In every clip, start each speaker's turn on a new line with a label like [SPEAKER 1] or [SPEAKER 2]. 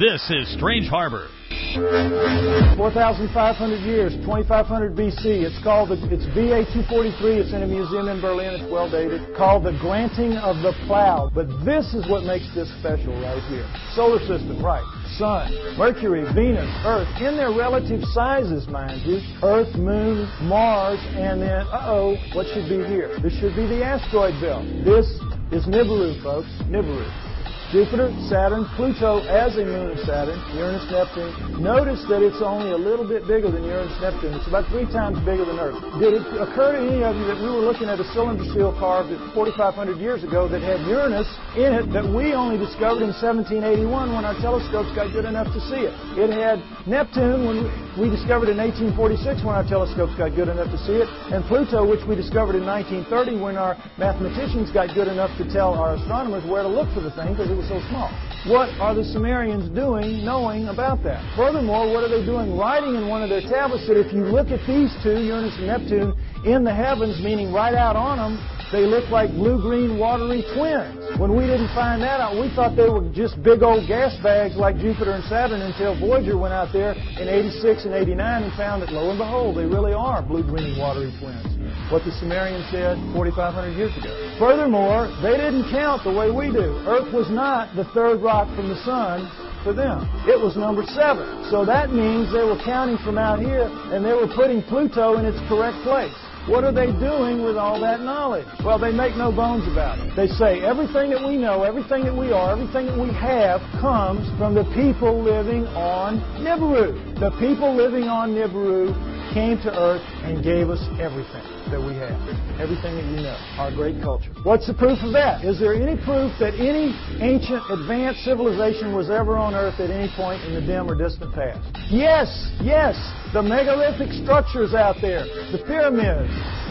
[SPEAKER 1] This is Strange Harbor.
[SPEAKER 2] 4,500 years, 2,500 BC. It's BA-243. It's in a museum in Berlin. It's well dated. Called the Granting of the Plow. But this is what makes this special right here. Solar system, right. Sun, Mercury, Venus, Earth, in their relative sizes, mind you. Earth, Moon, Mars, and then, what should be here? This should be the asteroid belt. This is Nibiru, folks. Nibiru. Jupiter, Saturn, Pluto as a moon of Saturn, Uranus, Neptune. Notice that it's only a little bit bigger than Uranus, Neptune. It's about 3 times bigger than Earth. Did it occur to any of you that we were looking at a cylinder seal carved 4,500 years ago that had Uranus in it that we only discovered in 1781 when our telescopes got good enough to see it? It had Neptune when we discovered in 1846 when our telescopes got good enough to see it, and Pluto, which we discovered in 1930 when our mathematicians got good enough to tell our astronomers where to look for the thing because it was so small. What are the Sumerians doing knowing about that? Furthermore, what are they doing? Writing in one of their tablets that if you look at these two, Uranus and Neptune, in the heavens, meaning right out on them, they look like blue-green watery twins. When we didn't find that out, we thought they were just big old gas bags like Jupiter and Saturn until Voyager went out there in 86 and 89 and found that, lo and behold, they really are blue-green watery twins. What the Sumerians said 4,500 years ago. Furthermore, they didn't count the way we do. Earth was not the third rock from the sun for them. It was number 7. So that means they were counting from out here, and they were putting Pluto in its correct place. What are they doing with all that knowledge? Well, they make no bones about it. They say everything that we know, everything that we are, everything that we have comes from the people living on Nibiru. The people living on Nibiru came to Earth and gave us everything that we have, everything that you know, our great culture. What's the proof of that? Is there any proof that any ancient advanced civilization was ever on Earth at any point in the dim or distant past? Yes, the megalithic structures out there, the pyramids,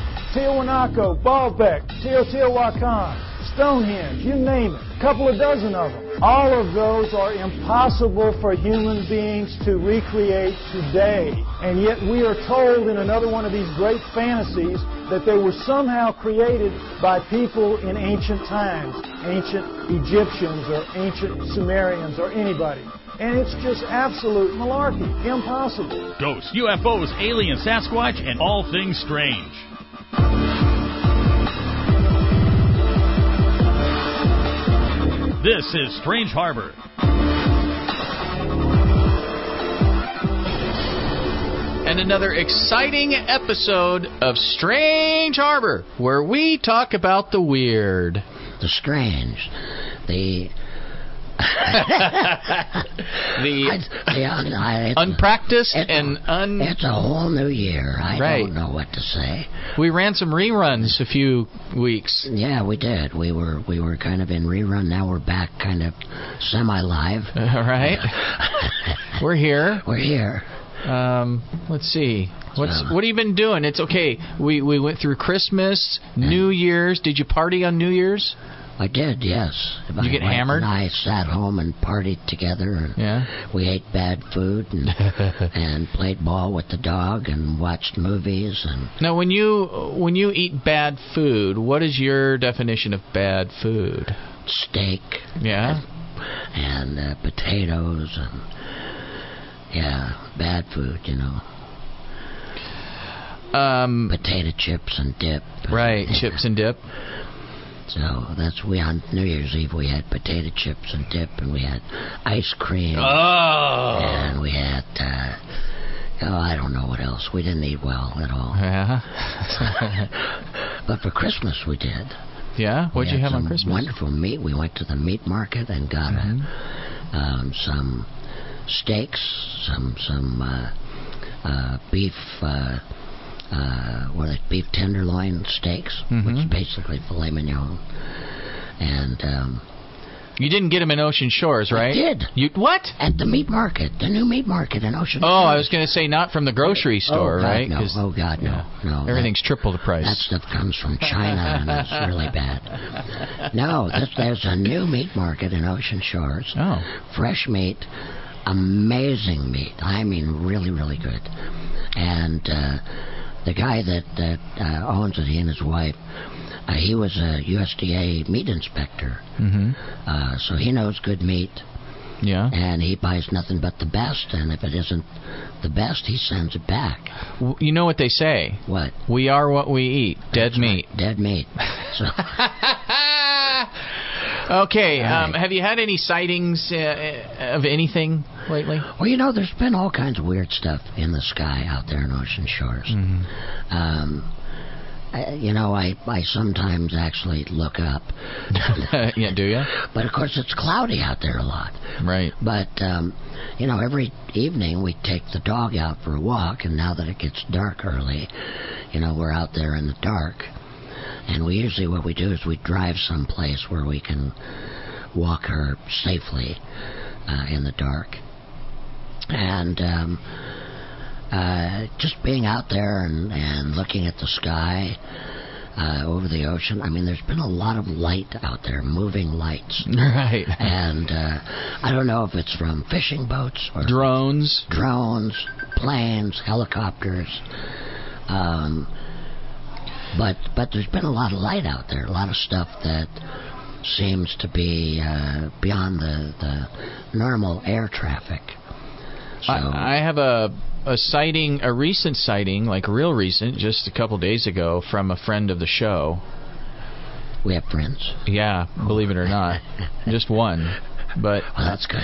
[SPEAKER 2] Tiwanaku, Baalbek, Teotihuacan, Stonehenge, you name it, a couple of dozen of them. All of those are impossible for human beings to recreate today. And yet we are told in another one of these great fantasies that they were somehow created by people in ancient times, ancient Egyptians or ancient Sumerians or anybody. And it's just absolute malarkey. Impossible.
[SPEAKER 1] Ghosts, UFOs, aliens, Sasquatch, and all things strange. This is Strange Harbor.
[SPEAKER 3] And another exciting episode of Strange Harbor, where we talk about the weird.
[SPEAKER 4] The strange. The
[SPEAKER 3] unpracticed
[SPEAKER 4] It's a whole new year. I don't know what to say.
[SPEAKER 3] We ran some reruns a few weeks.
[SPEAKER 4] Yeah, we did. We were kind of in rerun. Now we're back kind of semi-live.
[SPEAKER 3] All right. We're here.
[SPEAKER 4] We're here.
[SPEAKER 3] Let's see. What have you been doing? It's okay. We went through Christmas, New Year's. Did you party on New Year's?
[SPEAKER 4] I did, yes.
[SPEAKER 3] Did you get hammered?
[SPEAKER 4] And I sat home and partied together.
[SPEAKER 3] Yeah.
[SPEAKER 4] We ate bad food and played ball with the dog and watched movies. And
[SPEAKER 3] now, when you eat bad food, what is your definition of bad food?
[SPEAKER 4] Steak.
[SPEAKER 3] Yeah.
[SPEAKER 4] And potatoes and bad food, you know. Potato chips and dip.
[SPEAKER 3] Right, chips and dip.
[SPEAKER 4] So on New Year's Eve we had potato chips and dip, and we had ice cream.
[SPEAKER 3] Oh.
[SPEAKER 4] And we had I don't know what else. We didn't eat well at all.
[SPEAKER 3] Yeah.
[SPEAKER 4] But for Christmas we did.
[SPEAKER 3] Yeah. What'd you have on Christmas?
[SPEAKER 4] Wonderful meat. We went to the meat market and got some steaks, some beef. Beef tenderloin steaks, which is basically filet mignon. And
[SPEAKER 3] you didn't get them in Ocean Shores, right?
[SPEAKER 4] I did.
[SPEAKER 3] You what?
[SPEAKER 4] At the meat market, the new meat market in Ocean Shores.
[SPEAKER 3] Oh, I was going to say not from the grocery store, right?
[SPEAKER 4] No. Oh God, no, no.
[SPEAKER 3] Everything's triple the price.
[SPEAKER 4] That stuff comes from China, and it's really bad. No, there's a new meat market in Ocean Shores.
[SPEAKER 3] Oh,
[SPEAKER 4] fresh meat, amazing meat. I mean, really, really good. And the guy that owns it, he and his wife, he was a USDA meat inspector. So he knows good meat.
[SPEAKER 3] Yeah.
[SPEAKER 4] And he buys nothing but the best, and if it isn't the best, he sends it back.
[SPEAKER 3] You know what they say?
[SPEAKER 4] What?
[SPEAKER 3] We are what we eat. Dead meat.
[SPEAKER 4] Right. Dead meat. So.
[SPEAKER 3] Okay.
[SPEAKER 4] Right.
[SPEAKER 3] Have you had any sightings of anything lately?
[SPEAKER 4] Well, there's been all kinds of weird stuff in the sky out there in Ocean Shores.
[SPEAKER 3] Mm-hmm.
[SPEAKER 4] I sometimes actually look up.
[SPEAKER 3] Yeah, do you?
[SPEAKER 4] But, of course, it's cloudy out there a lot.
[SPEAKER 3] Right.
[SPEAKER 4] But, every evening we take the dog out for a walk, and now that it gets dark early, we're out there in the dark. And what we do is we drive someplace where we can walk her safely in the dark. And just being out there and looking at the sky over the ocean. I mean, there's been a lot of light out there, moving lights.
[SPEAKER 3] Right.
[SPEAKER 4] And I don't know if it's from fishing boats or
[SPEAKER 3] drones,
[SPEAKER 4] planes, helicopters. But there's been a lot of light out there, a lot of stuff that seems to be beyond the normal air traffic. So
[SPEAKER 3] I have a sighting, a recent sighting, like real recent, just a couple days ago, from a friend of the show.
[SPEAKER 4] We have friends.
[SPEAKER 3] Yeah, believe it or not, just one. But
[SPEAKER 4] well, that's good.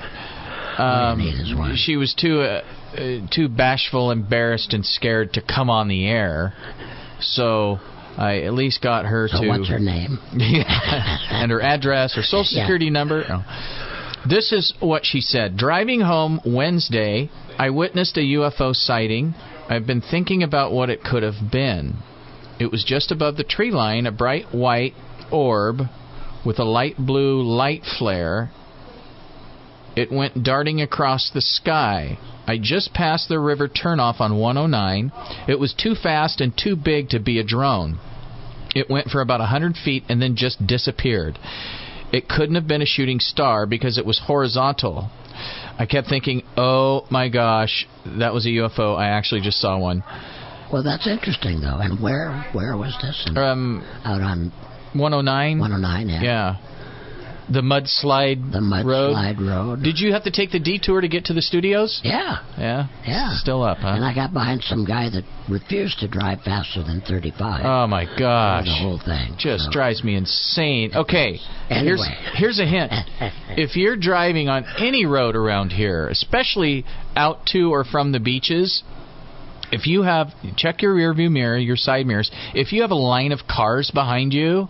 [SPEAKER 3] She was too bashful, embarrassed, and scared to come on the air. So I at least got her to...
[SPEAKER 4] So what's her name?
[SPEAKER 3] And her address, her social security number. Oh. This is what she said. Driving home Wednesday, I witnessed a UFO sighting. I've been thinking about what it could have been. It was just above the tree line, a bright white orb with a light blue light flare. It went darting across the sky. I just passed the river turnoff on 109. It was too fast and too big to be a drone. It went for about 100 feet and then just disappeared. It couldn't have been a shooting star because it was horizontal. I kept thinking, oh my gosh, that was a UFO. I actually just saw one.
[SPEAKER 4] Well, that's interesting, though. And where was this? Out on
[SPEAKER 3] 109?
[SPEAKER 4] 109, yeah.
[SPEAKER 3] Yeah. The mudslide
[SPEAKER 4] road.
[SPEAKER 3] Did you have to take the detour to get to the studios?
[SPEAKER 4] Yeah.
[SPEAKER 3] Yeah?
[SPEAKER 4] Yeah.
[SPEAKER 3] Still up, huh? And
[SPEAKER 4] I got behind some guy that refused to drive faster than 35.
[SPEAKER 3] Oh, my gosh.
[SPEAKER 4] The whole thing.
[SPEAKER 3] Just drives me insane. Okay.
[SPEAKER 4] Anyway.
[SPEAKER 3] Here's a hint. If you're driving on any road around here, especially out to or from the beaches, if you have... Check your rearview mirror, your side mirrors. If you have a line of cars behind you...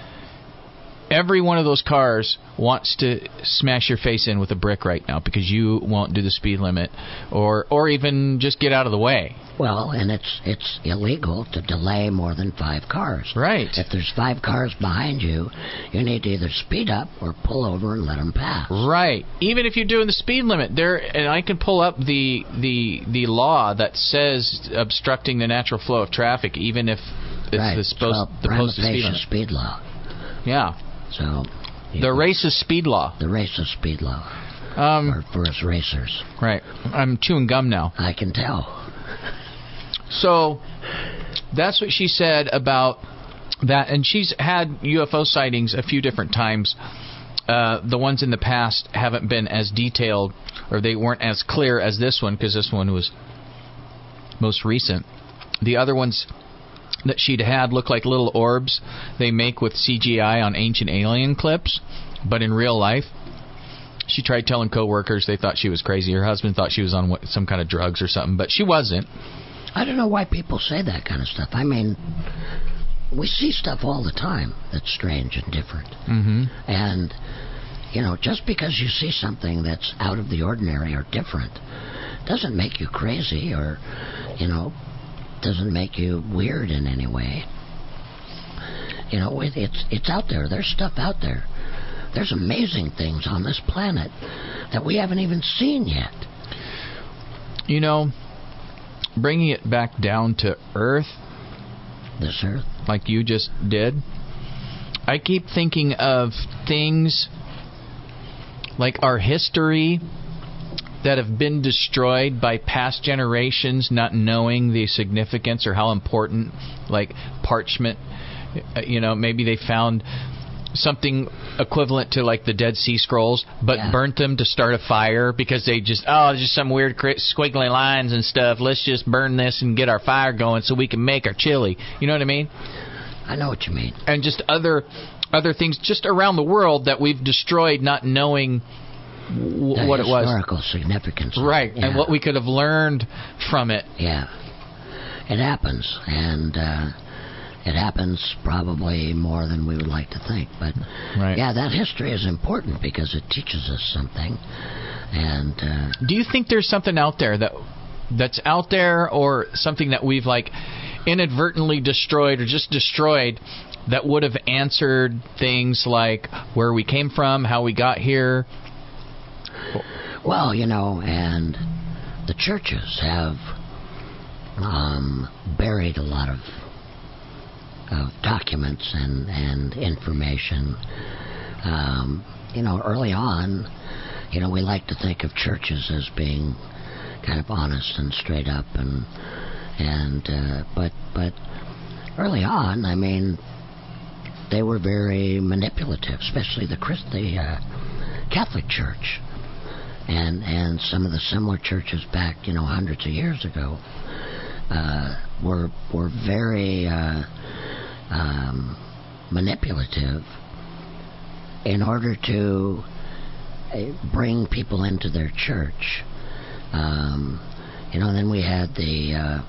[SPEAKER 3] Every one of those cars wants to smash your face in with a brick right now because you won't do the speed limit or even just get out of the way.
[SPEAKER 4] Well, and it's illegal to delay more than 5 cars.
[SPEAKER 3] Right.
[SPEAKER 4] If there's 5 cars behind you, you need to either speed up or pull over and let them pass.
[SPEAKER 3] Right. Even if you're doing the speed limit, and I can pull up the law that says obstructing the natural flow of traffic, even if it's the
[SPEAKER 4] speed law.
[SPEAKER 3] Yeah.
[SPEAKER 4] So
[SPEAKER 3] the racist speed law.
[SPEAKER 4] The racist speed law. For us racers.
[SPEAKER 3] Right. I'm chewing gum now.
[SPEAKER 4] I can tell.
[SPEAKER 3] So that's what she said about that, and she's had UFO sightings a few different times. The ones in the past haven't been as detailed, or they weren't as clear as this one, because this one was most recent. The other ones that she'd had look like little orbs they make with CGI on Ancient Alien clips, but in real life. She tried telling coworkers they thought she was crazy. Her husband thought she was on some kind of drugs or something, but she wasn't.
[SPEAKER 4] I don't know why people say that kind of stuff. I mean, we see stuff all the time that's strange and different.
[SPEAKER 3] Mm-hmm.
[SPEAKER 4] And, just because you see something that's out of the ordinary or different doesn't make you crazy or, doesn't make you weird in any way. It's out there. There's stuff out there. There's amazing things on this planet that we haven't even seen yet.
[SPEAKER 3] Bringing it back down to Earth.
[SPEAKER 4] This Earth?
[SPEAKER 3] Like you just did. I keep thinking of things like our history that have been destroyed by past generations not knowing the significance or how important, like parchment, maybe they found something equivalent to like the Dead Sea Scrolls, but burnt them to start a fire because they just, just some weird squiggly lines and stuff. Let's just burn this and get our fire going so we can make our chili. You know what I mean?
[SPEAKER 4] I know what you mean.
[SPEAKER 3] And just other things just around the world that we've destroyed, not knowing what it was.
[SPEAKER 4] Historical significance.
[SPEAKER 3] Right, and what we could have learned from it.
[SPEAKER 4] Yeah. It happens, and it happens probably more than we would like to think. But, that history is important because it teaches us something. And
[SPEAKER 3] do you think there's something out there that's out there, or something that we've, like, inadvertently destroyed or just destroyed that would have answered things like where we came from, how we got here?
[SPEAKER 4] Well, and the churches have buried a lot of documents and information. Early on, we like to think of churches as being kind of honest and straight up, but early on, I mean, they were very manipulative, especially the Catholic Church, and some of the similar churches back, hundreds of years ago, were very manipulative in order to bring people into their church. Then we had the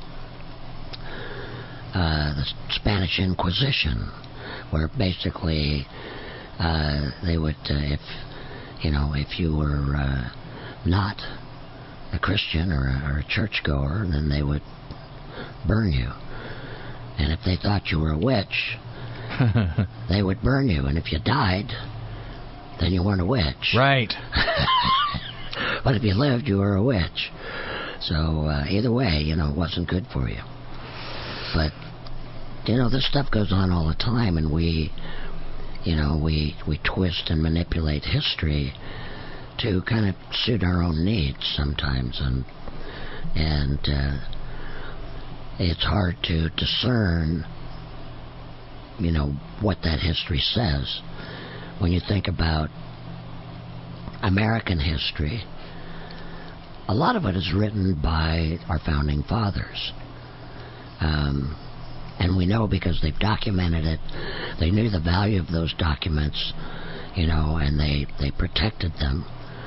[SPEAKER 4] Spanish Inquisition, where basically they would, if you were not a Christian or a churchgoer, then they would burn you. And if they thought you were a witch, they would burn you. And if you died, then you weren't a witch.
[SPEAKER 3] Right.
[SPEAKER 4] But if you lived, you were a witch. So either way, it wasn't good for you. But, this stuff goes on all the time, and we twist and manipulate history to kind of suit our own needs sometimes, and it's hard to discern, what that history says. When you think about American history, a lot of it is written by our founding fathers. And we know because they've documented it. They knew the value of those documents, and they protected them.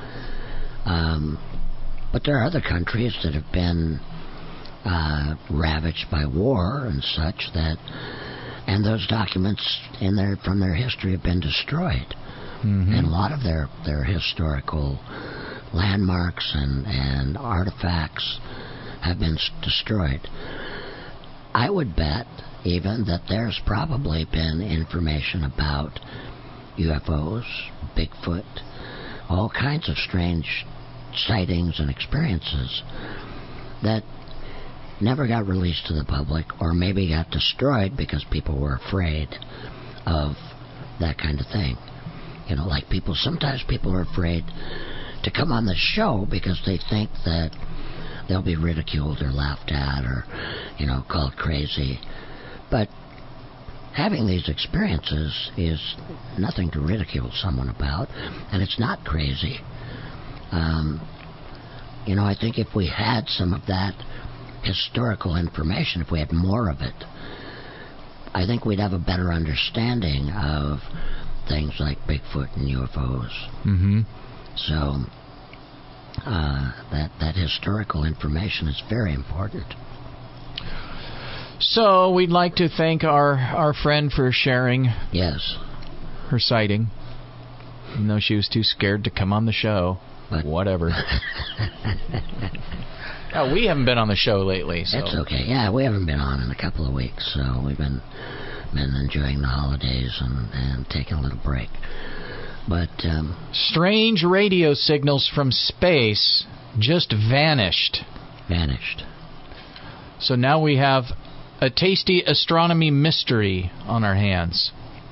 [SPEAKER 4] But there are other countries that have been ravaged by war and such and those documents from their history have been destroyed. Mm-hmm. And a lot of their historical landmarks and artifacts have been destroyed. I would bet even that there's probably been information about UFOs, Bigfoot, all kinds of strange sightings and experiences that never got released to the public, or maybe got destroyed because people were afraid of that kind of thing. Sometimes people are afraid to come on the show because they think that they'll be ridiculed or laughed at or, called crazy. But having these experiences is nothing to ridicule someone about, and it's not crazy. I think if we had some of that historical information, if we had more of it, I think we'd have a better understanding of things like Bigfoot and UFOs.
[SPEAKER 3] Mm-hmm.
[SPEAKER 4] So that historical information is very important.
[SPEAKER 3] So we'd like to thank our friend for sharing her sighting, even though she was too scared to come on the show. But whatever. We haven't been on the show lately. So.
[SPEAKER 4] It's okay. Yeah, we haven't been on in a couple of weeks, so we've been enjoying the holidays and taking a little break. But
[SPEAKER 3] strange radio signals from space just vanished. So now we have a tasty astronomy mystery on our hands.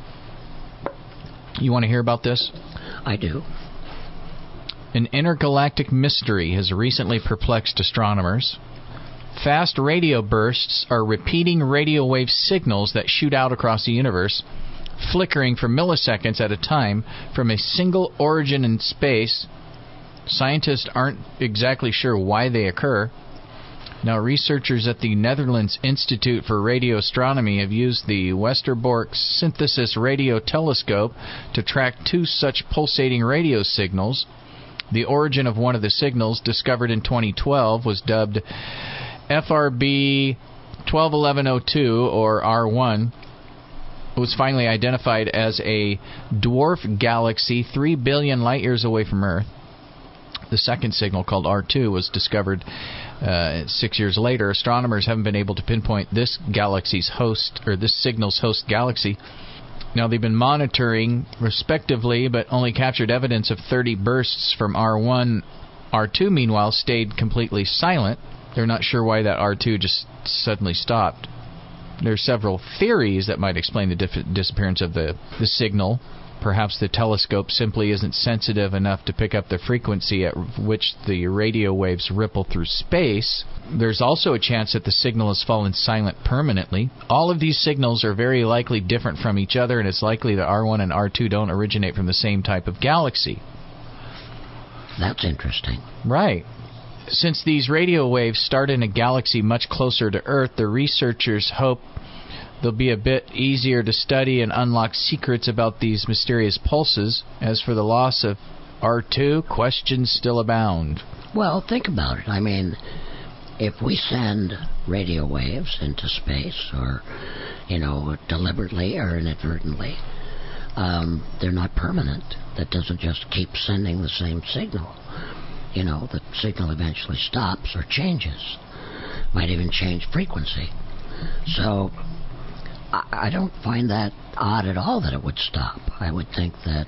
[SPEAKER 3] You want to hear about this?
[SPEAKER 4] I do.
[SPEAKER 3] An intergalactic mystery has recently perplexed astronomers. Fast radio bursts are repeating radio wave signals that shoot out across the universe, flickering for milliseconds at a time from a single origin in space. Scientists aren't exactly sure why they occur. Now, researchers at the Netherlands Institute for Radio Astronomy have used the Westerbork Synthesis Radio Telescope to track two such pulsating radio signals. The origin of one of the signals, discovered in 2012, was dubbed FRB 121102, or R1. It was finally identified as a dwarf galaxy 3 billion light-years away from Earth. The second signal, called R2, was discovered 6 years later. Astronomers haven't been able to pinpoint this galaxy's host, or this signal's host galaxy. Now, they've been monitoring, respectively, but only captured evidence of 30 bursts from R1. R2, meanwhile, stayed completely silent. They're not sure why that R2 just suddenly stopped. There are several theories that might explain the disappearance of the signal. Perhaps the telescope simply isn't sensitive enough to pick up the frequency at which the radio waves ripple through space. There's also a chance that the signal has fallen silent permanently. All of these signals are very likely different from each other, and it's likely that R1 and R2 don't originate from the same type of galaxy.
[SPEAKER 4] That's interesting.
[SPEAKER 3] Right. Since these radio waves start in a galaxy much closer to Earth, the researchers hope they'll be a bit easier to study and unlock secrets about these mysterious pulses. As for the loss of R2, questions still abound.
[SPEAKER 4] Well, think about it. I mean, if we send radio waves into space, or, deliberately or inadvertently, they're not permanent. That doesn't just keep sending the same signal. The signal eventually stops or changes. Might even change frequency. So I don't find that odd at all that it would stop. I would think that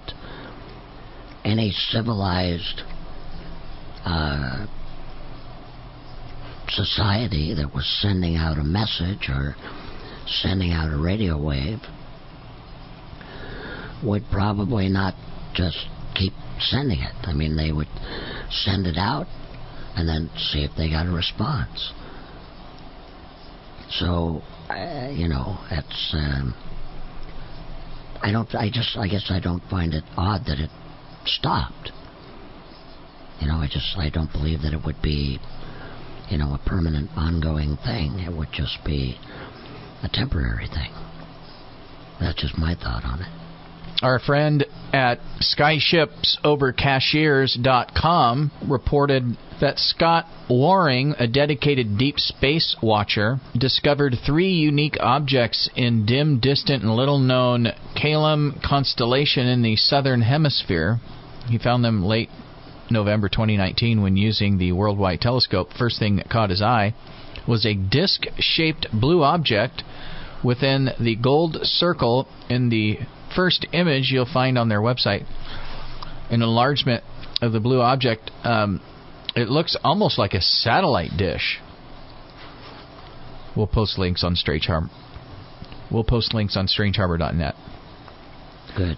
[SPEAKER 4] any civilized society that was sending out a message or sending out a radio wave would probably not just keep sending it. I mean, they would send it out and then see if they got a response. So, it's I guess I don't find it odd that it stopped. I don't believe that it would be, a permanent, ongoing thing. It would just be a temporary thing. That's just my thought on it.
[SPEAKER 3] Our friend at SkyshipsOverCashiers.com reported that Scott Waring, a dedicated deep space watcher, discovered 3 unique objects in dim, distant, and little-known Calum constellation in the southern hemisphere. He found them late November 2019 when using the Worldwide Telescope. First thing that caught his eye was a disc-shaped blue object within the gold circle in the first image you'll find on their website. An enlargement of the blue object, it looks almost like a satellite dish. We'll post links on Strange Harbor. We'll post links on strangeharbor.net.
[SPEAKER 4] Good.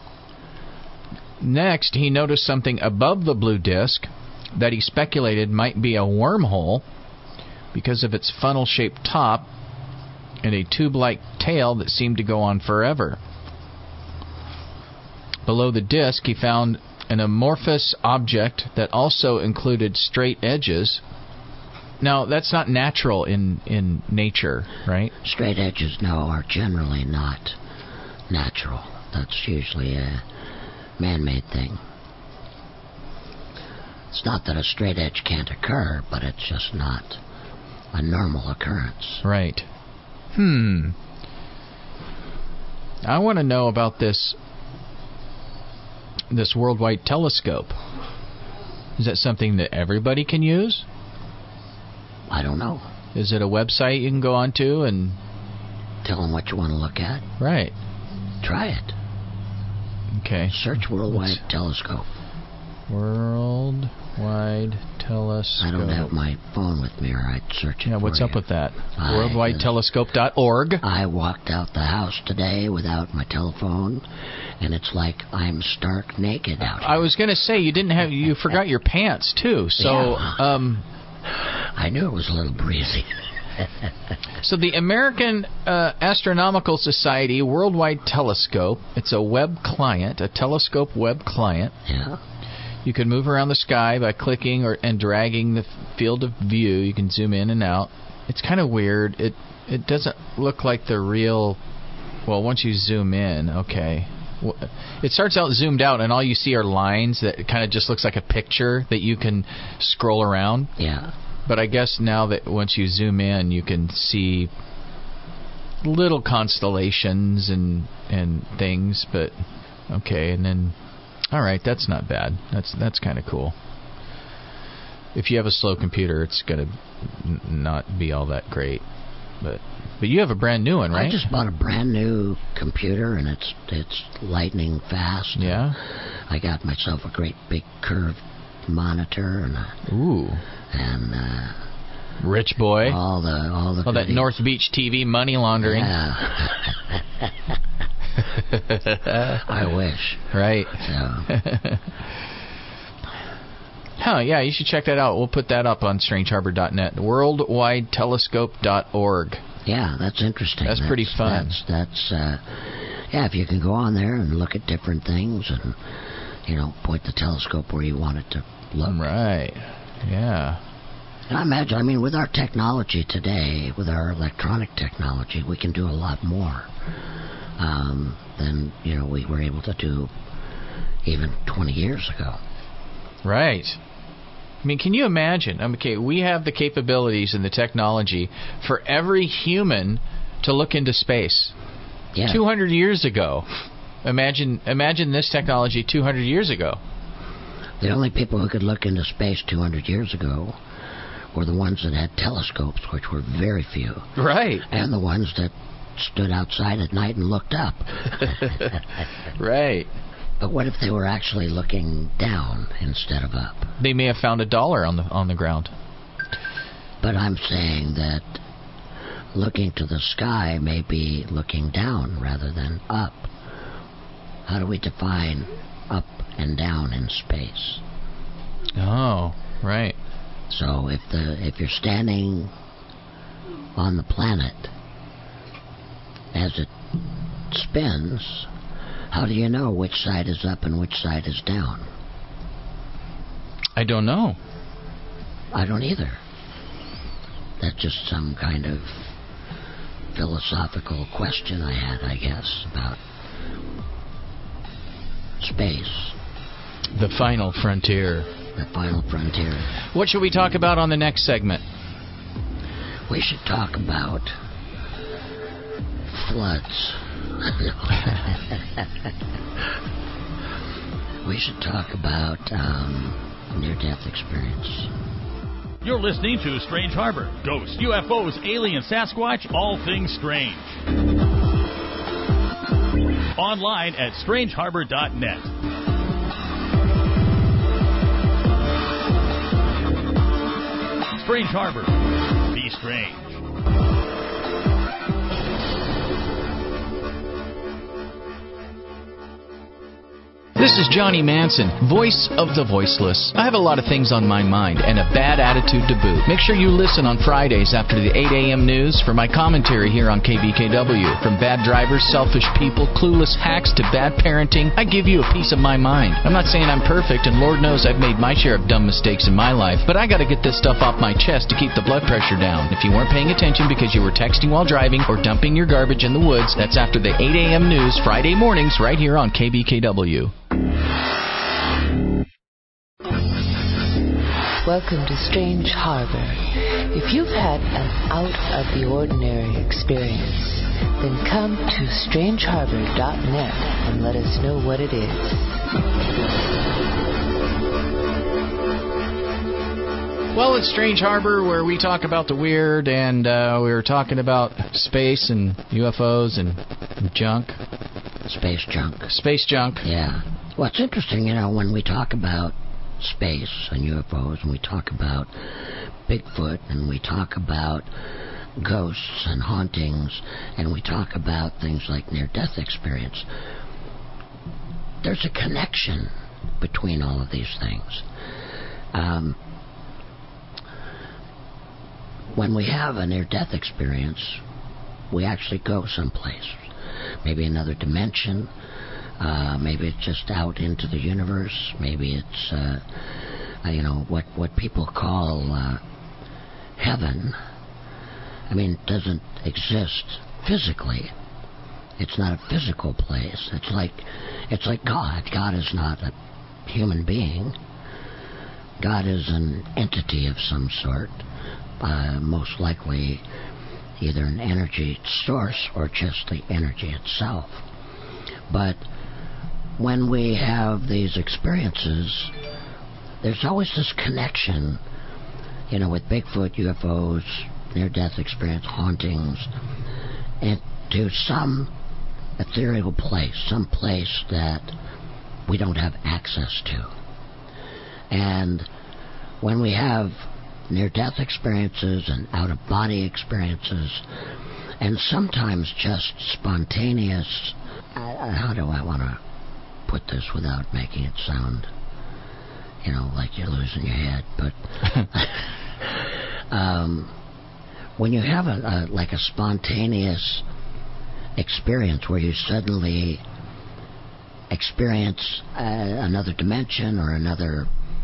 [SPEAKER 3] Next, he noticed something above the blue disk that he speculated might be a wormhole because of its funnel-shaped top and a tube-like tail that seemed to go on forever. Below the disk, he found an amorphous object that also included straight edges. Now, that's not natural in nature, right?
[SPEAKER 4] Straight edges, no, are generally not natural. That's usually a man-made thing. It's not that a straight edge can't occur, but it's just not a normal occurrence.
[SPEAKER 3] Right. I want to know about this Worldwide Telescope. Is that something that everybody can use?
[SPEAKER 4] I don't know.
[SPEAKER 3] Is it a website you can go onto and
[SPEAKER 4] tell them what you want to look at?
[SPEAKER 3] Right.
[SPEAKER 4] Try it.
[SPEAKER 3] Okay.
[SPEAKER 4] Search Worldwide Telescope.
[SPEAKER 3] Worldwide Telescope.
[SPEAKER 4] I don't have my phone with me, or I'd search it.
[SPEAKER 3] Yeah, what's up with that? WorldwideTelescope.org.
[SPEAKER 4] I walked out the house today without my telephone, and it's like I'm stark naked out here.
[SPEAKER 3] I was going to say you forgot your pants too. So
[SPEAKER 4] yeah. I knew it was a little breezy.
[SPEAKER 3] So the American Astronomical Society Worldwide Telescope, it's a web client, a telescope web client.
[SPEAKER 4] Yeah.
[SPEAKER 3] You can move around the sky by clicking and dragging the field of view. You can zoom in and out. It's kind of weird. It doesn't look like the real... Well, once you zoom in, okay. It starts out zoomed out, and all you see are lines that kind of just looks like a picture that you can scroll around.
[SPEAKER 4] Yeah.
[SPEAKER 3] But I guess now that once you zoom in, you can see little constellations and things. But okay, and then all right, that's not bad. That's kind of cool. If you have a slow computer, it's gonna not be all that great. But you have a brand new one, right?
[SPEAKER 4] I just bought a brand new computer, and it's lightning fast.
[SPEAKER 3] Yeah.
[SPEAKER 4] I got myself a great big curved monitor and
[SPEAKER 3] rich boy.
[SPEAKER 4] All the
[SPEAKER 3] that North Beach TV money laundering.
[SPEAKER 4] Yeah. I wish.
[SPEAKER 3] Right.
[SPEAKER 4] So.
[SPEAKER 3] Huh, yeah, you should check that out. We'll put that up on strangeharbor.net. Worldwidetelescope.org.
[SPEAKER 4] Yeah, that's interesting.
[SPEAKER 3] That's pretty fun.
[SPEAKER 4] That's yeah, if you can go on there and look at different things and, point the telescope where you want it to look.
[SPEAKER 3] Right. Yeah.
[SPEAKER 4] And I imagine, with our technology today, with our electronic technology, we can do a lot more than, we were able to do even 20 years ago.
[SPEAKER 3] Right. Can you imagine? Okay, we have the capabilities and the technology for every human to look into space.
[SPEAKER 4] Yeah.
[SPEAKER 3] 200 years ago. Imagine this technology 200 years ago.
[SPEAKER 4] The only people who could look into space 200 years ago were the ones that had telescopes, which were very few.
[SPEAKER 3] Right.
[SPEAKER 4] And the ones that stood outside at night and looked up.
[SPEAKER 3] Right.
[SPEAKER 4] But what if they were actually looking down instead of up?
[SPEAKER 3] They may have found $1 on the ground.
[SPEAKER 4] But I'm saying that looking to the sky may be looking down rather than up. How do we define up and down in space?
[SPEAKER 3] Oh, right.
[SPEAKER 4] So if you're standing on the planet as it spins, how do you know which side is up and which side is down?
[SPEAKER 3] I don't know.
[SPEAKER 4] I don't either. That's just some kind of philosophical question I had, I guess, about space.
[SPEAKER 3] The final frontier.
[SPEAKER 4] The final frontier.
[SPEAKER 3] What should we talk about on the next segment?
[SPEAKER 4] We should talk about floods. We should talk about near-death experience.
[SPEAKER 1] You're listening to Strange Harbor. Ghosts, UFOs, alien, Sasquatch, all things strange. Online at strangeharbor.net. Strange Harbor. Be strange.
[SPEAKER 3] This is Johnny Manson, voice of the voiceless. I have a lot of things on my mind and a bad attitude to boot. Make sure you listen on Fridays after the 8 a.m. news for my commentary here on KBKW. From bad drivers, selfish people, clueless hacks to bad parenting, I give you a piece of my mind. I'm not saying I'm perfect, and Lord knows I've made my share of dumb mistakes in my life, but I got to get this stuff off my chest to keep the blood pressure down. If you weren't paying attention because you were texting while driving or dumping your garbage in the woods, that's after the 8 a.m. news Friday mornings right here on KBKW.
[SPEAKER 5] Welcome to Strange Harbor. If you've had an out-of-the-ordinary experience, then come to strangeharbor.net and let us know what it is.
[SPEAKER 3] Well, it's Strange Harbor, where we talk about the weird, and we were talking about space and UFOs and junk.
[SPEAKER 4] Space junk.
[SPEAKER 3] Space junk.
[SPEAKER 4] Yeah. Well, it's interesting, when we talk about space and UFOs, and we talk about Bigfoot, and we talk about ghosts and hauntings, and we talk about things like near-death experience, there's a connection between all of these things. when we have a near-death experience, we actually go someplace. Maybe another dimension. Maybe it's just out into the universe. Maybe it's, what people call heaven. I mean, it doesn't exist physically. It's not a physical place. It's like God. God is not a human being. God is an entity of some sort, most likely either an energy source or just the energy itself. But when we have these experiences, there's always this connection, with Bigfoot, UFOs, near-death experience, hauntings, and to some ethereal place, some place that we don't have access to. And when we have near-death experiences and out-of-body experiences, and sometimes just spontaneous, how do I want to put this without making it sound, like you're losing your head, but when you have a spontaneous experience where you suddenly experience another dimension or another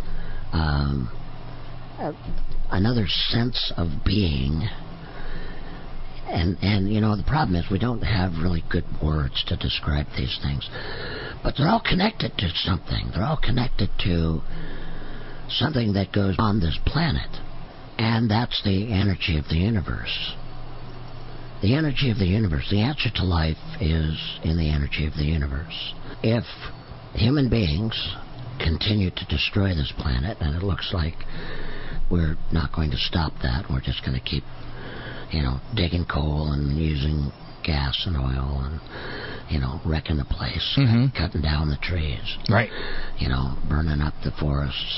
[SPEAKER 4] sense of being, and the problem is we don't have really good words to describe these things, but they're all connected to something. They're all connected to something that goes on this planet, and that's the energy of the universe. The energy of the universe. The answer to life is in the energy of the universe. If human beings continue to destroy this planet, and it looks like we're not going to stop that, we're just going to keep, digging coal and using gas and oil and, wrecking the place, cutting down the trees,
[SPEAKER 3] right?
[SPEAKER 4] Burning up the forests.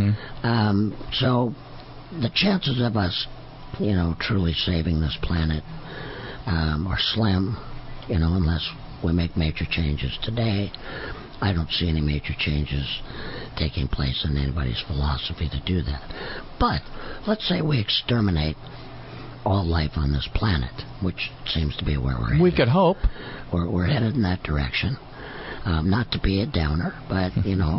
[SPEAKER 4] So the chances of us, truly saving this planet are slim, unless we make major changes today. I don't see any major changes taking place in anybody's philosophy to do that. But let's say we exterminate all life on this planet, which seems to be where we're headed.
[SPEAKER 3] We could hope.
[SPEAKER 4] We're headed in that direction. Not to be a downer, but,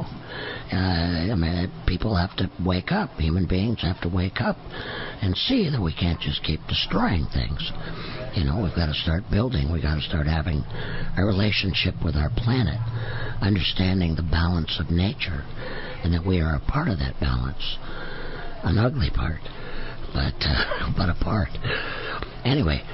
[SPEAKER 4] people have to wake up. Human beings have to wake up and see that we can't just keep destroying things. We've got to start building. We've got to start having a relationship with our planet, understanding the balance of nature, and that we are a part of that balance. An ugly part, but a part. Anyway,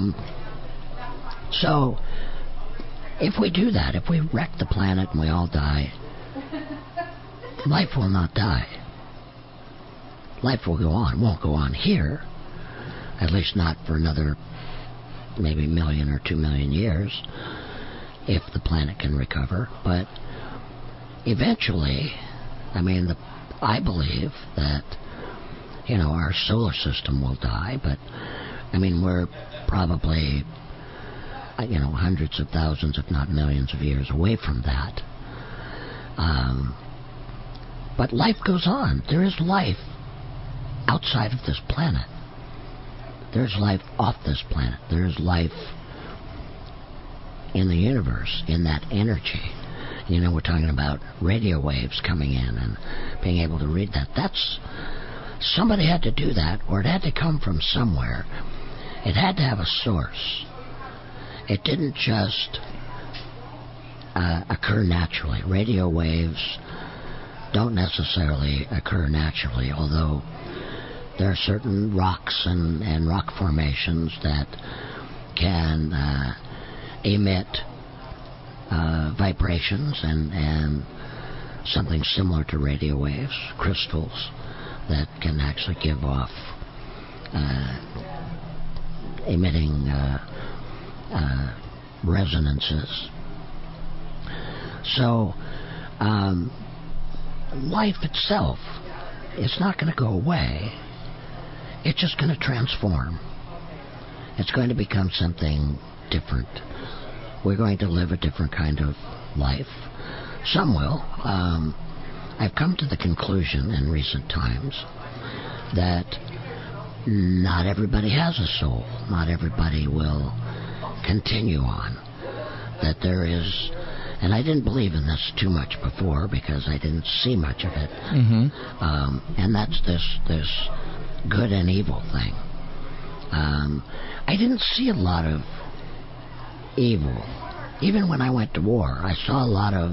[SPEAKER 4] so if we do that, if we wreck the planet and we all die, life will not die. Life will go on. It won't go on here, at least not for another maybe 1 million or 2 million years, if the planet can recover. But eventually, I believe that, our solar system will die, but, we're probably, hundreds of thousands, if not millions of years away from that. But life goes on. There is life outside of this planet. There's life off this planet. There's life in the universe, in that energy. We're talking about radio waves coming in and being able to read that. Somebody had to do that, or it had to come from somewhere. It had to have a source. It didn't just occur naturally. Radio waves don't necessarily occur naturally, although there are certain rocks and rock formations that can emit vibrations and something similar to radio waves, crystals that can actually give off emitting resonances. So life itself is not going to go away. It's just going to transform. It's going to become something different. We're going to live a different kind of life. Some will. I've come to the conclusion in recent times that not everybody has a soul. Not everybody will continue on. That there is, and I didn't believe in this too much before because I didn't see much of it. And that's this good and evil thing. I didn't see a lot of evil. Even when I went to war, I saw a lot of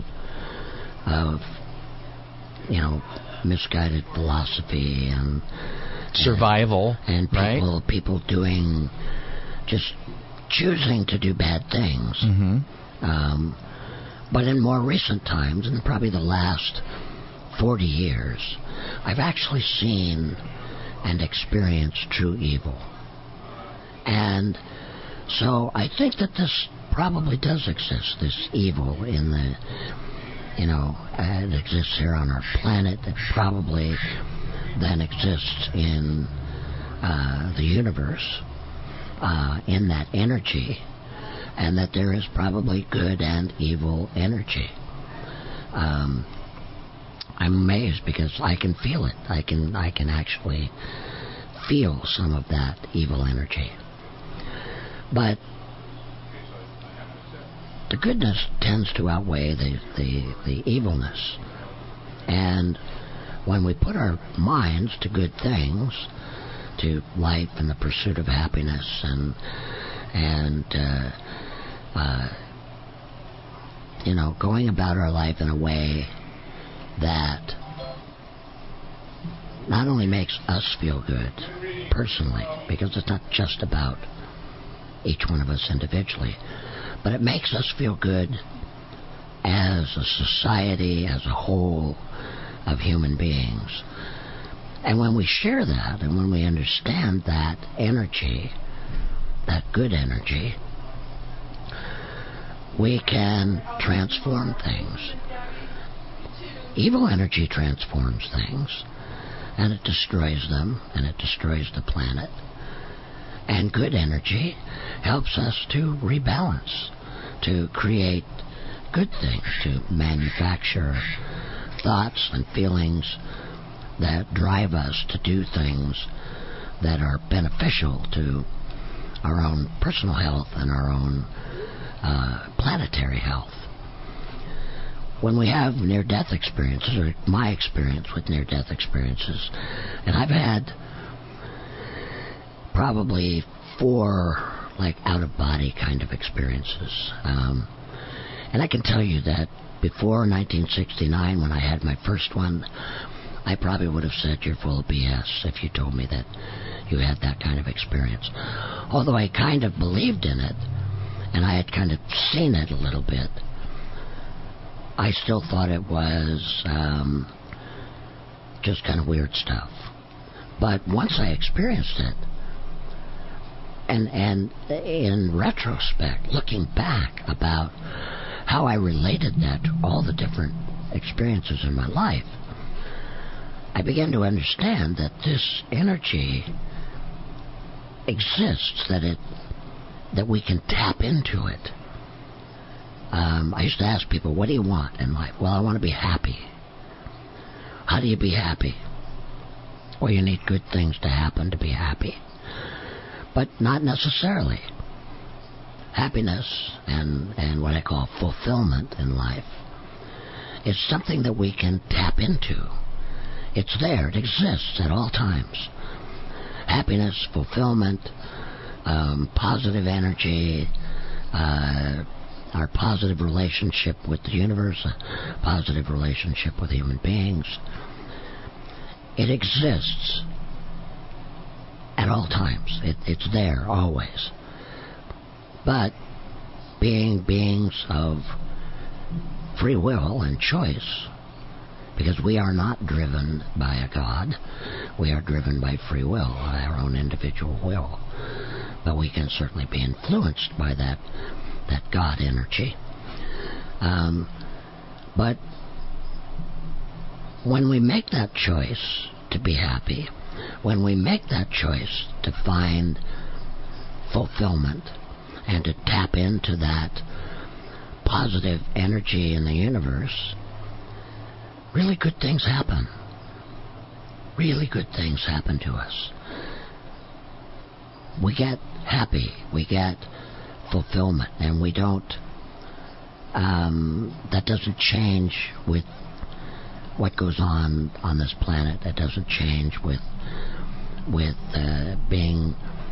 [SPEAKER 4] misguided philosophy and
[SPEAKER 3] survival,
[SPEAKER 4] and people doing, just choosing to do bad things. But in more recent times, in probably the last 40 years, I've actually seen and experienced true evil. And so I think that this probably does exist, this evil in the, it exists here on our planet. It probably then exists in the universe, in that energy, and that there is probably good and evil energy. I'm amazed because I can feel it. I can actually feel some of that evil energy. But the goodness tends to outweigh the evilness. And when we put our minds to good things, to life and the pursuit of happiness and going about our life in a way that not only makes us feel good personally, because it's not just about each one of us individually, but it makes us feel good as a society, as a whole of human beings. And when we share that, and when we understand that energy, that good energy, we can transform things. Evil energy transforms things, and it destroys them, and it destroys the planet. And good energy helps us to rebalance, to create good things, to manufacture thoughts and feelings that drive us to do things that are beneficial to our own personal health and our own planetary health. When we have near-death experiences, or my experience with near-death experiences, and I've had probably 4 out-of-body kind of experiences. And I can tell you that before 1969, when I had my first one, I probably would have said you're full of BS if you told me that you had that kind of experience. Although I kind of believed in it, and I had kind of seen it a little bit, I still thought it was just kind of weird stuff. But once I experienced it, and in retrospect, looking back about how I related that to all the different experiences in my life, I began to understand that this energy exists, that we can tap into it. I used to ask people, what do you want in life? Well, I want to be happy. How do you be happy? Well, you need good things to happen to be happy. But not necessarily. Happiness and what I call fulfillment in life is something that we can tap into. It's there. It exists at all times. Happiness, fulfillment, positive energy, our positive relationship with the universe, a positive relationship with human beings. It exists at all times. It's there always. But being beings of free will and choice, because we are not driven by a God, we are driven by free will, our own individual will. But we can certainly be influenced by that God energy. But when we make that choice to be happy, when we make that choice to find fulfillment and to tap into that positive energy in the universe, really good things happen. Really good things happen to us. we get happy, we get fulfillment, and we don't, that doesn't change with what goes on this planet. That doesn't change with being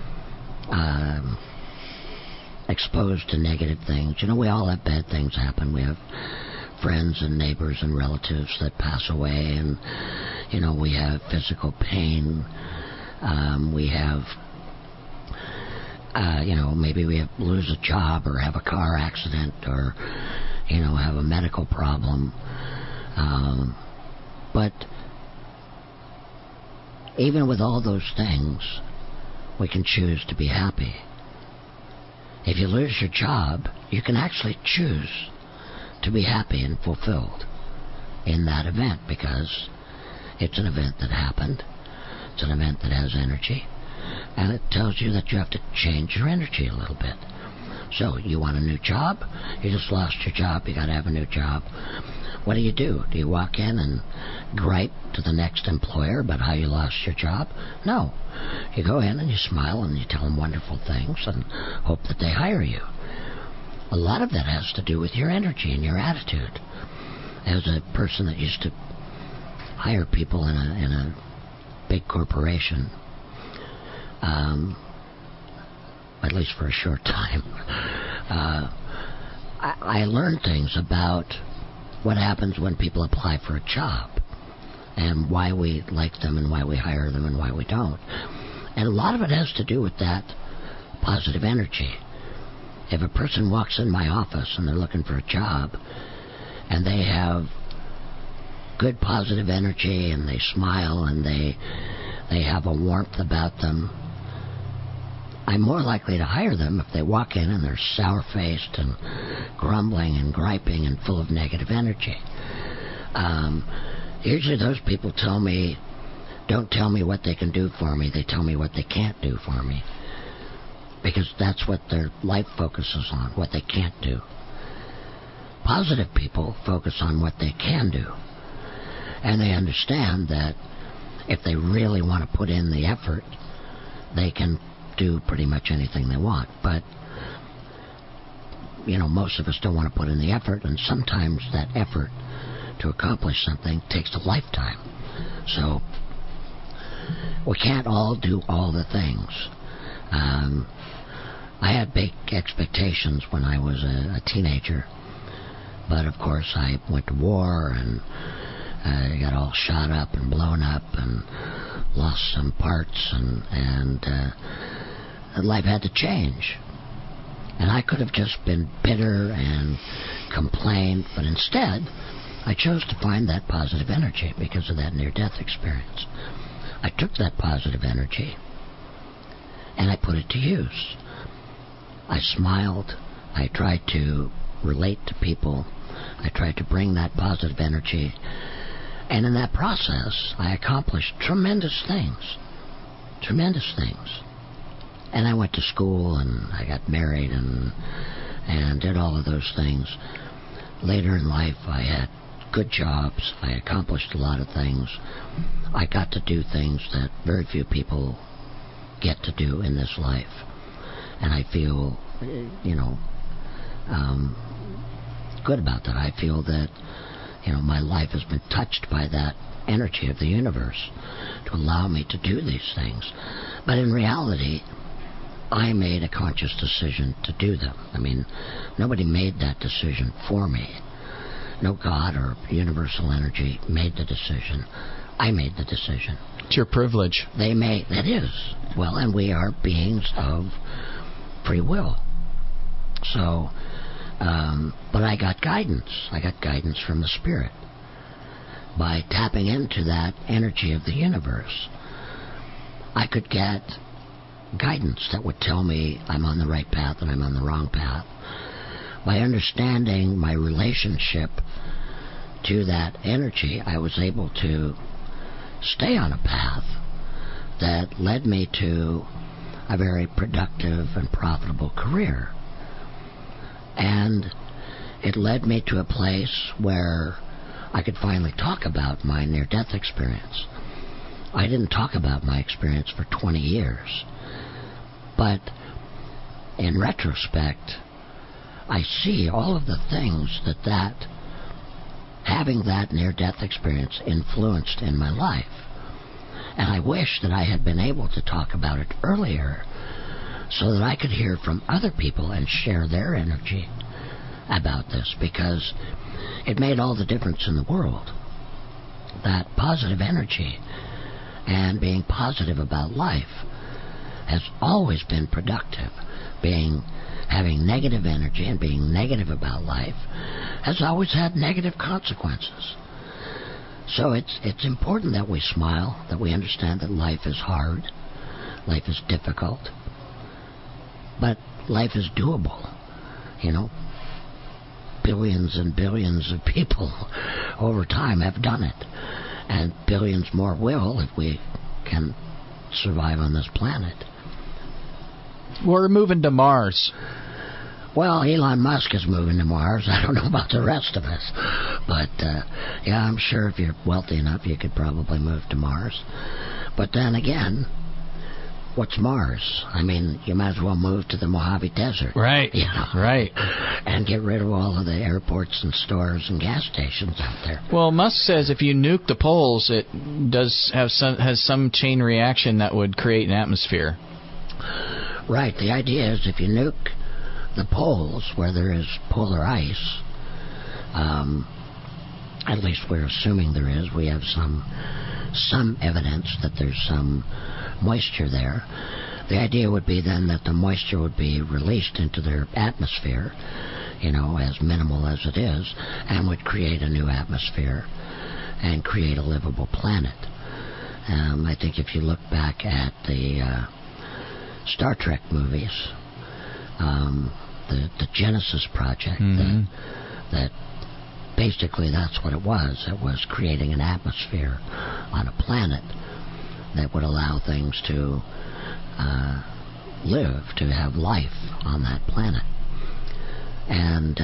[SPEAKER 4] exposed to negative things. You know, we all have bad things happen. We have friends and neighbors and relatives that pass away, and, you know, we have physical pain. We have, you know, maybe we lose a job or have a car accident or, you know, have a medical problem. But even with all those things, we can choose to be happy. If you lose your job, you can actually choose to be happy and fulfilled in that event, because it's an event that happened. It's an event that has energy, and it tells you that you have to change your energy a little bit. So, you want a new job? You just lost your job. You got to have a new job. What do? Do you walk in and gripe to the next employer about how you lost your job? No. You go in and you smile and you tell them wonderful things and hope that they hire you. A lot of that has to do with your energy and your attitude. As a person that used to hire people in a big corporation, at least for a short time, I learned things about what happens when people apply for a job and why we like them and why we hire them and why we don't. And a lot of it has to do with that positive energy. If a person walks in my office and they're looking for a job and they have good positive energy and they smile and they have a warmth about them, I'm more likely to hire them if they walk in and they're sour-faced and grumbling and griping and full of negative energy. Usually those people don't tell me what they can do for me, they tell me what they can't do for me. Because that's what their life focuses on, what they can't do. Positive people focus on what they can do. And they understand that if they really want to put in the effort, they can do pretty much anything they want. But, you know, most of us don't want to put in the effort, and sometimes that effort to accomplish something takes a lifetime. So, we can't all do all the things. I had big expectations when I was a teenager, but of course I went to war and got all shot up and blown up and lost some parts, and life had to change. And I could have just been bitter and complained, but instead I chose to find that positive energy because of that near-death experience. I took that positive energy and I put it to use. I smiled. I tried to relate to people. I tried to bring that positive energy. And in that process, I accomplished tremendous things. Tremendous things. And I went to school and I got married and did all of those things. Later in life, I had good jobs. I accomplished a lot of things. I got to do things that very few people get to do in this life. And I feel, good about that. I feel that, my life has been touched by that energy of the universe to allow me to do these things. But in reality, I made a conscious decision to do them. I mean, nobody made that decision for me. No God or universal energy made the decision. I made the decision.
[SPEAKER 3] It's your privilege.
[SPEAKER 4] That is. Well, and we are beings of free will. So, but I got guidance. I got guidance from the Spirit. By tapping into that energy of the universe, I could get guidance that would tell me I'm on the right path and I'm on the wrong path. By understanding my relationship to that energy, I was able to stay on a path that led me to a very productive and profitable career. And it led me to a place where I could finally talk about my near-death experience. I didn't talk about my experience for 20 years. But in retrospect, I see all of the things that having that near-death experience influenced in my life. And I wish that I had been able to talk about it earlier so that I could hear from other people and share their energy about this, because it made all the difference in the world. That positive energy and being positive about life has always been productive. Having negative energy and being negative about life has always had negative consequences. So it's important that we smile, that we understand that life is hard, life is difficult, but life is doable. You know, billions and billions of people over time have done it, and billions more will if we can survive on this planet.
[SPEAKER 3] We're moving to Mars.
[SPEAKER 4] Well, Elon Musk is moving to Mars. I don't know about the rest of us. But, yeah, I'm sure if you're wealthy enough, you could probably move to Mars. But then again, what's Mars? I mean, you might as well move to the Mojave Desert.
[SPEAKER 3] Right,
[SPEAKER 4] you know,
[SPEAKER 3] right.
[SPEAKER 4] And get rid of all of the airports and stores and gas stations out there.
[SPEAKER 3] Well, Musk says if you nuke the poles, it has some chain reaction that would create an atmosphere.
[SPEAKER 4] Right. The idea is if you nuke the poles where there is polar ice, at least we're assuming there is. We have some evidence that there's some moisture there. The idea would be then that the moisture would be released into their atmosphere, you know, as minimal as it is, and would create a new atmosphere and create a livable planet. I think if you look back at the Star Trek movies, the Genesis Project, that basically that's what it was. It was creating an atmosphere on a planet that would allow things to live, to have life on that planet. And,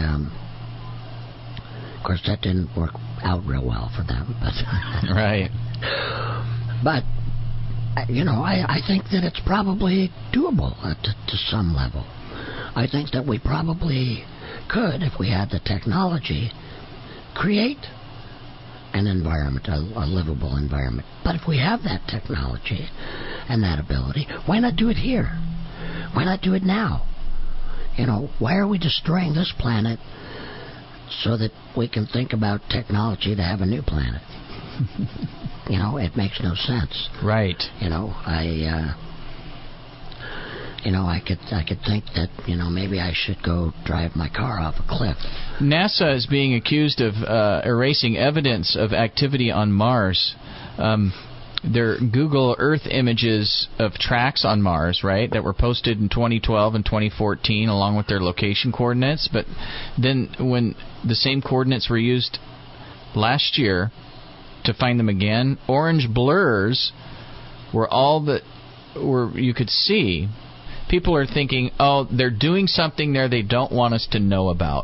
[SPEAKER 4] of course, that didn't work out real well for them. But
[SPEAKER 3] right.
[SPEAKER 4] But, you know, I think that it's probably doable to some level. I think that we probably could, if we had the technology, create an environment, a livable environment. But if we have that technology and that ability, why not do it here? Why not do it now? You know, why are we destroying this planet so that we can think about technology to have a new planet? You know, it makes no sense.
[SPEAKER 3] Right.
[SPEAKER 4] You know, I could think that, you know, maybe I should go drive my car off a cliff.
[SPEAKER 3] NASA is being accused of erasing evidence of activity on Mars. Their Google Earth images of tracks on Mars, right, that were posted in 2012 and 2014 along with their location coordinates. But then when the same coordinates were used last year to find them again, orange blurs were all that you could see. People are thinking, oh, they're doing something there they don't want us to know about.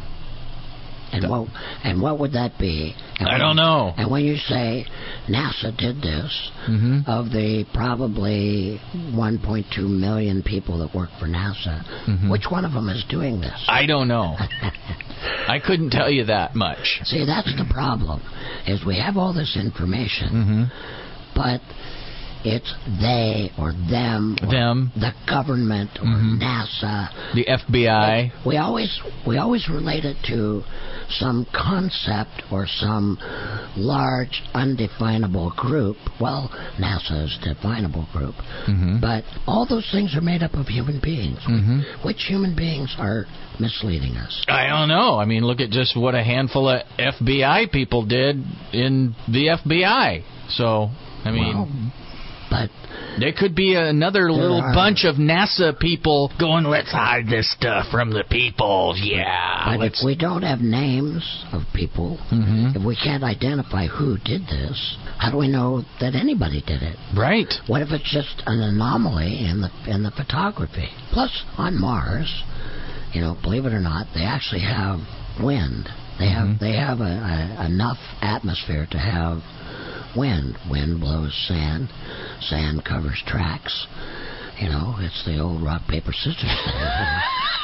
[SPEAKER 4] And what would that be?
[SPEAKER 3] I don't know.
[SPEAKER 4] And when you say NASA did this, of the probably 1.2 million people that work for NASA, which one of them is doing this?
[SPEAKER 3] I don't know. I couldn't tell you that much.
[SPEAKER 4] See, that's the problem, is we have all this information, but it's they or them, or the government or NASA,
[SPEAKER 3] the FBI.
[SPEAKER 4] We always relate it to some concept or some large undefinable group. Well, NASA is a definable group, but all those things are made up of human beings. Which human beings are misleading us?
[SPEAKER 3] I don't know. I mean, look at just what a handful of FBI people did in the FBI. So, I mean,
[SPEAKER 4] but
[SPEAKER 3] there could be another little bunch of NASA people going, let's hide this stuff from the people. Yeah.
[SPEAKER 4] But if we don't have names of people, if we can't identify who did this, how do we know that anybody did it?
[SPEAKER 3] Right.
[SPEAKER 4] What if it's just an anomaly in the photography? Plus, on Mars, you know, believe it or not, they actually have wind. They have enough atmosphere to have wind. Wind blows sand. Sand covers tracks. You know, it's the old rock, paper, scissors thing.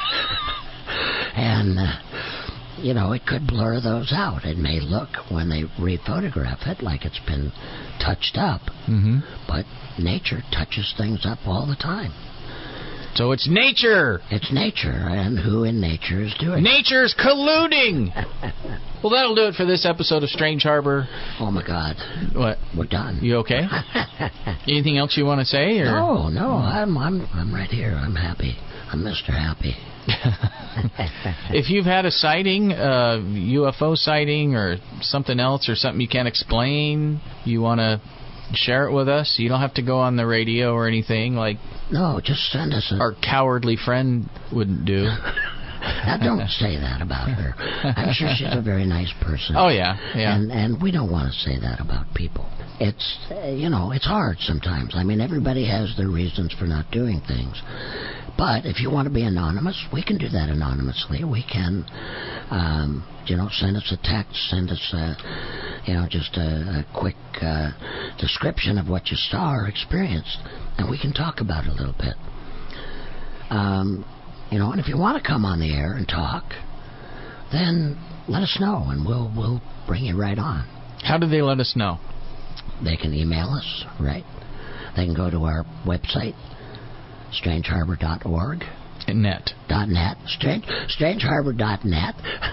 [SPEAKER 4] And, you know, it could blur those out. It may look, when they re-photograph it, like it's been touched up.
[SPEAKER 3] Mm-hmm.
[SPEAKER 4] But nature touches things up all the time.
[SPEAKER 3] So it's nature.
[SPEAKER 4] It's nature, and who in nature is doing it?
[SPEAKER 3] Nature's colluding. Well, that'll do it for this episode of Strange Harbor.
[SPEAKER 4] Oh my God!
[SPEAKER 3] What?
[SPEAKER 4] We're done.
[SPEAKER 3] You okay? Anything else you want to say? Or?
[SPEAKER 4] No. I'm right here. I'm happy. I'm Mr. Happy.
[SPEAKER 3] If you've had a sighting, UFO sighting, or something else, or something you can't explain, you want to share it with us. You don't have to go on the radio or anything like.
[SPEAKER 4] No, just send us
[SPEAKER 3] our cowardly friend wouldn't do.
[SPEAKER 4] Now, don't say that about her. I'm sure she's a very nice person.
[SPEAKER 3] Oh, yeah.
[SPEAKER 4] And we don't want to say that about people. It's, it's hard sometimes. I mean, everybody has their reasons for not doing things. But if you want to be anonymous, we can do that anonymously. We can, send us a text, send us, just a quick description of what you saw or experienced, and we can talk about it a little bit. And if you want to come on the air and talk, then let us know, and we'll bring you right on.
[SPEAKER 3] How do they let us know?
[SPEAKER 4] They can email us, right? They can go to our website, strangeharbor.org.
[SPEAKER 3] .net.
[SPEAKER 4] Strangeharbor.net.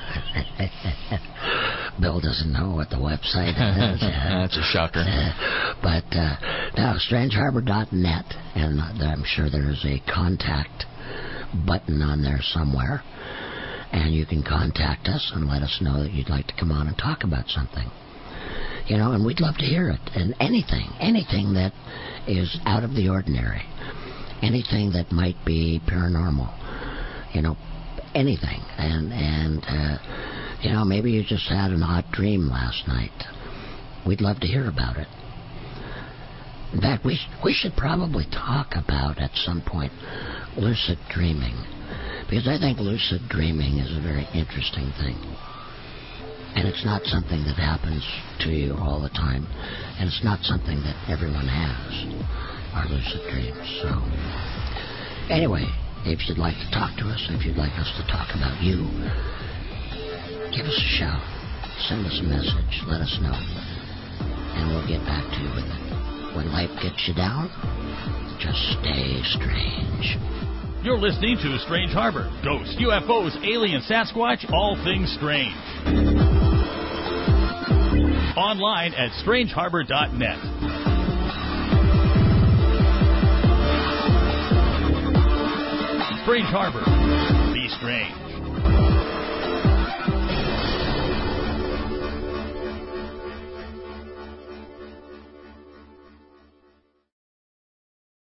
[SPEAKER 4] Bill doesn't know what the website is.
[SPEAKER 3] That's a shocker.
[SPEAKER 4] But no, strangeharbor.net, and I'm sure there's a contact button on there somewhere, and you can contact us and let us know that you'd like to come on and talk about something. And we'd love to hear it. And anything that is out of the ordinary, anything that might be paranormal, anything. And maybe you just had an odd dream last night. We'd love to hear about it. In fact, we should probably talk about, at some point, lucid dreaming. Because I think lucid dreaming is a very interesting thing. And it's not something that happens to you all the time. And it's not something that everyone has, our lucid dreams. So, anyway, if you'd like to talk to us, if you'd like us to talk about you, give us a shout. Send us a message. Let us know. And we'll get back to you with it. When life gets you down, just stay strange.
[SPEAKER 1] You're listening to Strange Harbor. Ghosts, UFOs, alien, Sasquatch, all things strange. Online at strangeharbor.net. Strange Harbor. Be strange.